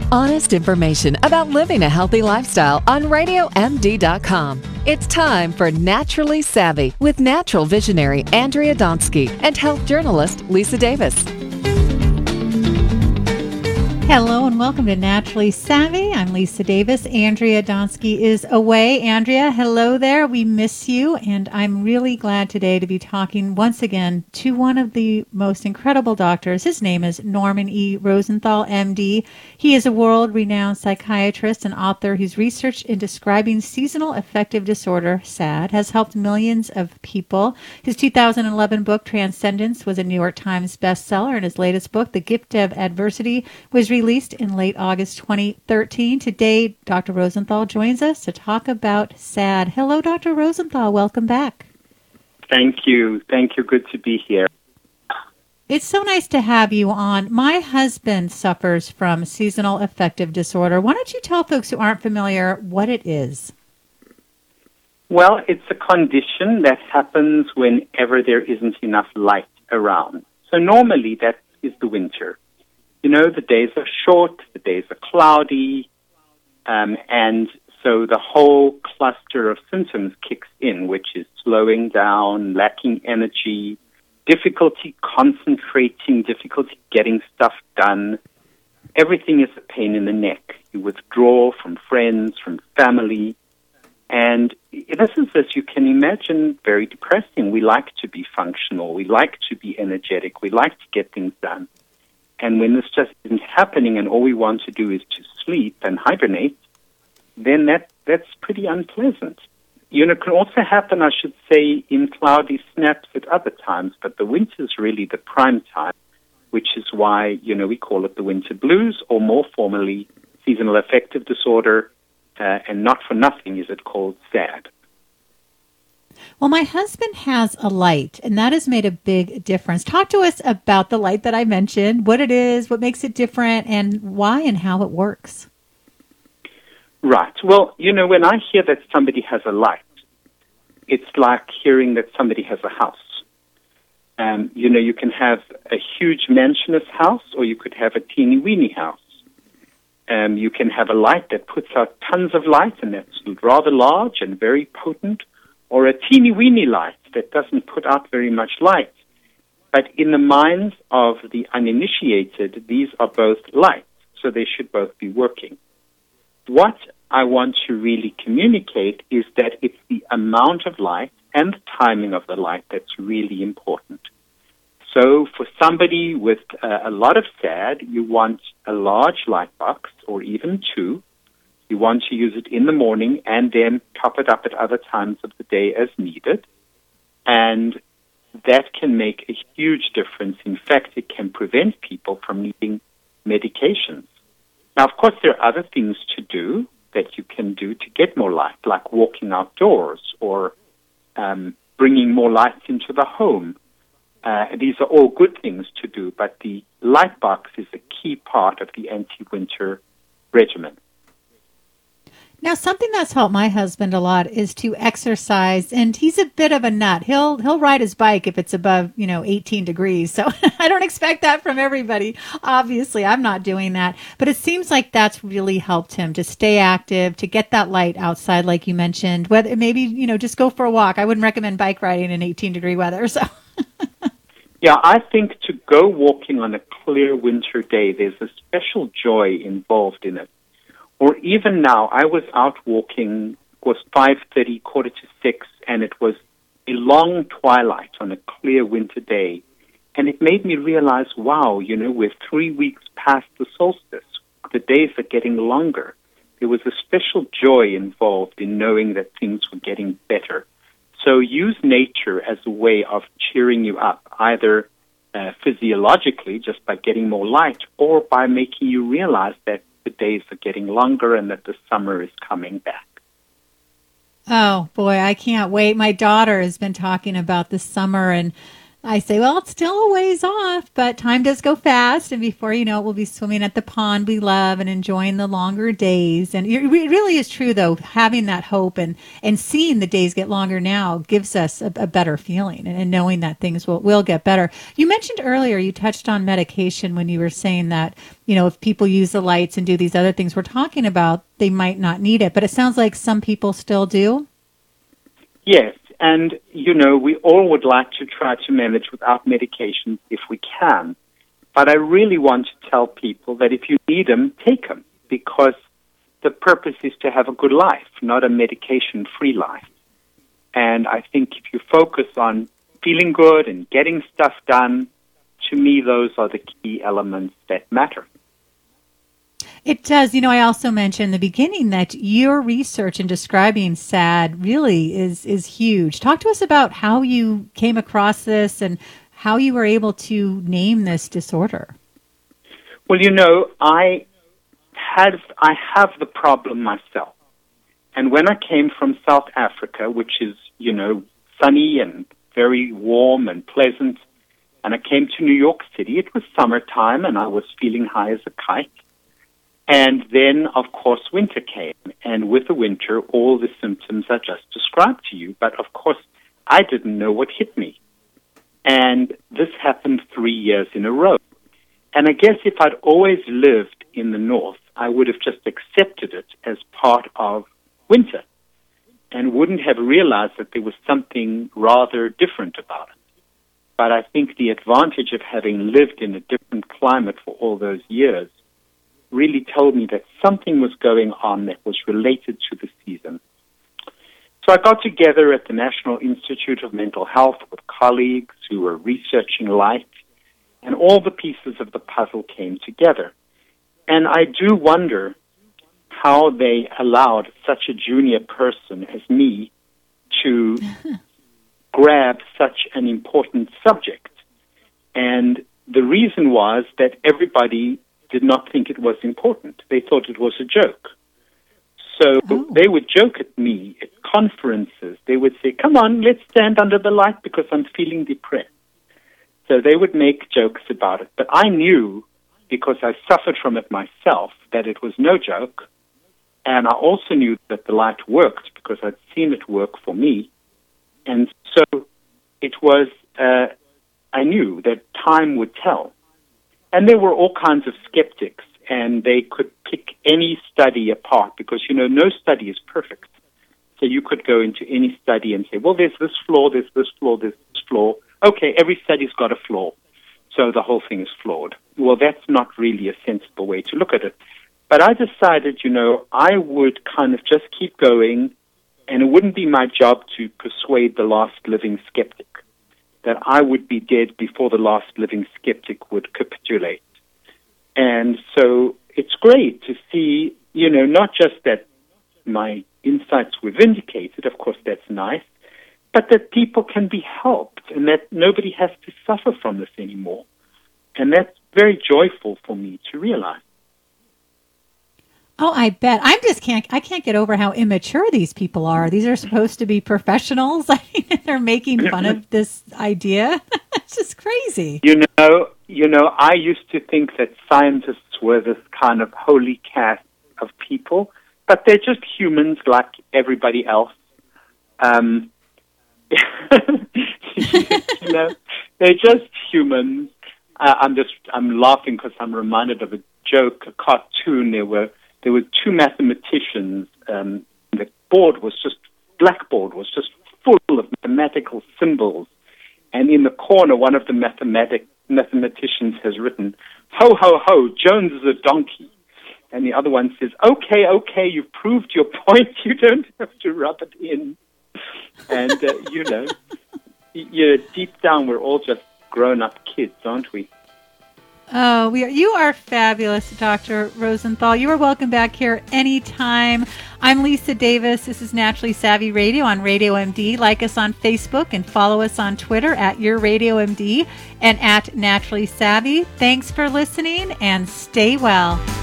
Honest information about living a healthy lifestyle on RadioMD.com. It's time for Naturally Savvy with natural visionary Andrea Donsky and health journalist Lisa Davis. Hello and welcome to Naturally Savvy. I'm Lisa Davis. Andrea Donsky is away. Andrea, hello there. We miss you, and I'm really glad today to be talking once again to one of the most incredible doctors. His name is Norman E. Rosenthal, MD. He is a world-renowned psychiatrist and author whose research in describing seasonal affective disorder, SAD, has helped millions of people. His 2011 book, Transcendence, was a New York Times bestseller, and his latest book, The Gift of Adversity, was released in late August 2013. Today, Dr. Rosenthal joins us to talk about SAD. Hello, Dr. Rosenthal. Welcome back. Thank you. Thank you. Good to be here. It's so nice to have you on. My husband suffers from seasonal affective disorder. Why don't you tell folks who aren't familiar what it is? Well, it's a condition that happens whenever there isn't enough light around. So normally that is the winter. You know, the days are short, the days are cloudy, and so the whole cluster of symptoms kicks in, which is slowing down, lacking energy, difficulty concentrating, difficulty getting stuff done. Everything is a pain in the neck. You withdraw from friends, from family, and this is, as you can imagine, very depressing. We like to be functional. We like to be energetic. We like to get things done. And when this just isn't happening and all we want to do is to sleep and hibernate, then that's pretty unpleasant. You know, it can also happen, I should say, in cloudy snaps at other times, but the winter is really the prime time, which is why, you know, we call it the winter blues, or more formally, seasonal affective disorder, and not for nothing is it called SAD. Well, my husband has a light, and that has made a big difference. Talk to us about the light that I mentioned, what it is, what makes it different, and why and how it works. Right. Well, you know, when I hear that somebody has a light, it's like hearing that somebody has a house. You know, you can have a huge mansionous house, or you could have a teeny-weeny house. You can have a light that puts out tons of light, and that's rather large and very potent, or a teeny-weeny light that doesn't put out very much light. But in the minds of the uninitiated, these are both lights, so they should both be working. What I want to really communicate is that it's the amount of light and the timing of the light that's really important. So for somebody with a lot of SAD, you want a large light box, or even two. You want to use it in the morning and then top it up at other times of the day as needed. And that can make a huge difference. In fact, it can prevent people from needing medications. Now, of course, there are other things to do that you can do to get more light, like walking outdoors or bringing more light into the home. These are all good things to do, but the light box is a key part of the anti-winter regimen. Now, something that's helped my husband a lot is to exercise, and he's a bit of a nut. He'll ride his bike if it's above, 18 degrees. So I don't expect that from everybody. Obviously, I'm not doing that. But it seems like that's really helped him to stay active, to get that light outside, like you mentioned. Whether maybe, just go for a walk. I wouldn't recommend bike riding in 18-degree weather. So. Yeah, I think to go walking on a clear winter day, there's a special joy involved in it. Or even now, I was out walking, it was 5:30, 5:45, and it was a long twilight on a clear winter day. And it made me realize, wow, we're 3 weeks past the solstice. The days are getting longer. There was a special joy involved in knowing that things were getting better. So use nature as a way of cheering you up, either physiologically, just by getting more light, or by making you realize that the days are getting longer and that the summer is coming back. Oh, boy, I can't wait. My daughter has been talking about the summer and I say, well, it's still a ways off, but time does go fast. And before you know it, we'll be swimming at the pond we love and enjoying the longer days. And it really is true, though, having that hope and seeing the days get longer now gives us a better feeling and knowing that things will get better. You mentioned earlier, you touched on medication when you were saying that, if people use the lights and do these other things we're talking about, they might not need it. But it sounds like some people still do. Yes. And, we all would like to try to manage without medications if we can. But I really want to tell people that if you need them, take them, because the purpose is to have a good life, not a medication-free life. And I think if you focus on feeling good and getting stuff done, to me, those are the key elements that matter. It does. I also mentioned in the beginning that your research in describing SAD really is huge. Talk to us about how you came across this and how you were able to name this disorder. Well, I have the problem myself. And when I came from South Africa, which is, sunny and very warm and pleasant, and I came to New York City, it was summertime and I was feeling high as a kite. And then, of course, winter came. And with the winter, all the symptoms I just described to you. But, of course, I didn't know what hit me. And this happened 3 years in a row. And I guess if I'd always lived in the north, I would have just accepted it as part of winter and wouldn't have realized that there was something rather different about it. But I think the advantage of having lived in a different climate for all those years really told me that something was going on that was related to the season. So I got together at the National Institute of Mental Health with colleagues who were researching light, and all the pieces of the puzzle came together. And I do wonder how they allowed such a junior person as me to grab such an important subject. And the reason was that everybody did not think it was important. They thought it was a joke. So they would joke at me at conferences. They would say, come on, let's stand under the light because I'm feeling depressed. So they would make jokes about it. But I knew, because I suffered from it myself, that it was no joke. And I also knew that the light worked because I'd seen it work for me. And so it was, I knew that time would tell. And there were all kinds of skeptics, and they could pick any study apart because, no study is perfect. So you could go into any study and say, well, there's this flaw, there's this flaw, there's this flaw. Okay, every study's got a flaw, so the whole thing is flawed. Well, that's not really a sensible way to look at it. But I decided, I would kind of just keep going, and it wouldn't be my job to persuade the last living skeptic, that I would be dead before the last living skeptic would capitulate. And so it's great to see, not just that my insights were vindicated, of course that's nice, but that people can be helped and that nobody has to suffer from this anymore. And that's very joyful for me to realize. Oh, I bet. I can't get over how immature these people are. These are supposed to be professionals. I mean, they're making fun of this idea. It's just crazy. I used to think that scientists were this kind of holy caste of people, but they're just humans like everybody else. They're just humans. I'm laughing because I'm reminded of a joke, a cartoon. There were two mathematicians. The blackboard was just full of mathematical symbols. And in the corner, one of the mathematicians has written, ho, ho, ho, Jones is a donkey. And the other one says, okay, you've proved your point. You don't have to rub it in. And, deep down, we're all just grown-up kids, aren't we? Oh, you are fabulous, Dr. Rosenthal. You are welcome back here anytime. I'm Lisa Davis. This is Naturally Savvy Radio on Radio MD. Like us on Facebook and follow us on Twitter at Your Radio MD and at Naturally Savvy. Thanks for listening and stay well.